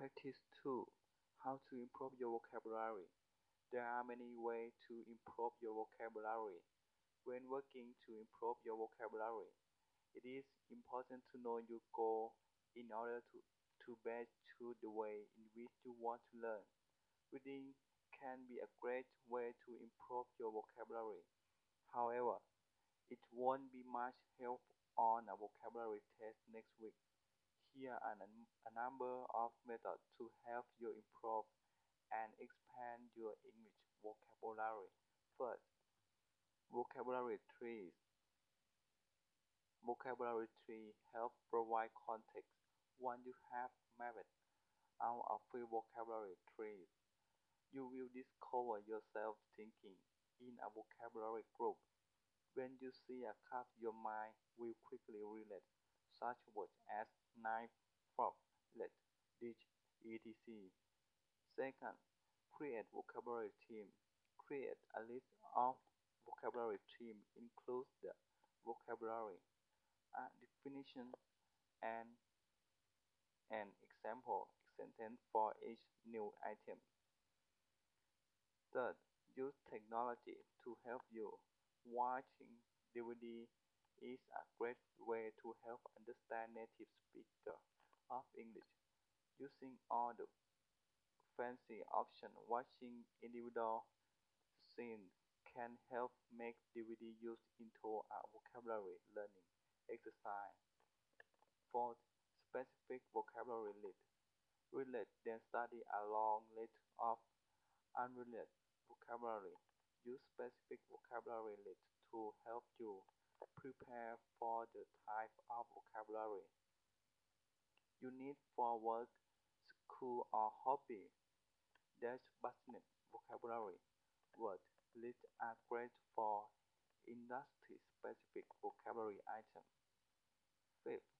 Practice 2. How to improve your vocabulary. There are many ways to improve your vocabulary. When working to improve your vocabulary, it is important to know your goal in order to best choose the way in which you want to learn. Reading can be a great way to improve your vocabulary. However, it won't be much help on a vocabulary test next week. Here are a number of methods to help you improve and expand your English vocabulary. First, vocabulary trees. Vocabulary tree help provide context. Once you have mapped out a few vocabulary trees, you will discover yourself thinking in a vocabulary group. When you see a cut, your mind will quickly relate such words as knife, fork, let, dish, etc. Second, create vocabulary team. Create a list of vocabulary team includes the vocabulary, a definition, and an example sentence for each new item. Third, use technology to help you. Watching DVD is a great way to help understand native speakers of English. Using all the fancy options, watching individual scenes can help make DVD used into a vocabulary learning exercise. Fourth, specific vocabulary list. Relate then study a long list of unrelated vocabulary. Use specific vocabulary list to help you prepare for the type of vocabulary you need for work, school, or hobby. Dash business vocabulary. Word lists are great for industry-specific vocabulary items. Fifth,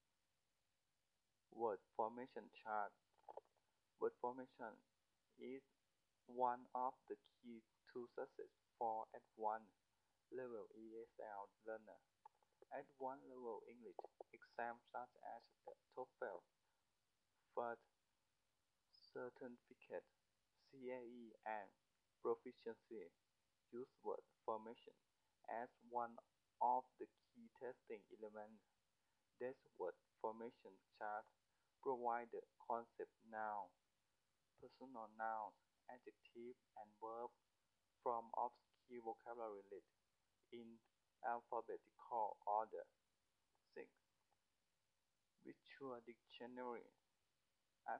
word formation chart. Word formation is one of the key to success for advanced level ESL learner. Advanced level English exams such as the TOEFL, first certificate, CAE, and proficiency use word formation as one of the key testing elements. This word formation chart provides the concept noun, personal nouns, adjective, and verb from of key vocabulary list in alphabetical order. 6. Visual dictionary.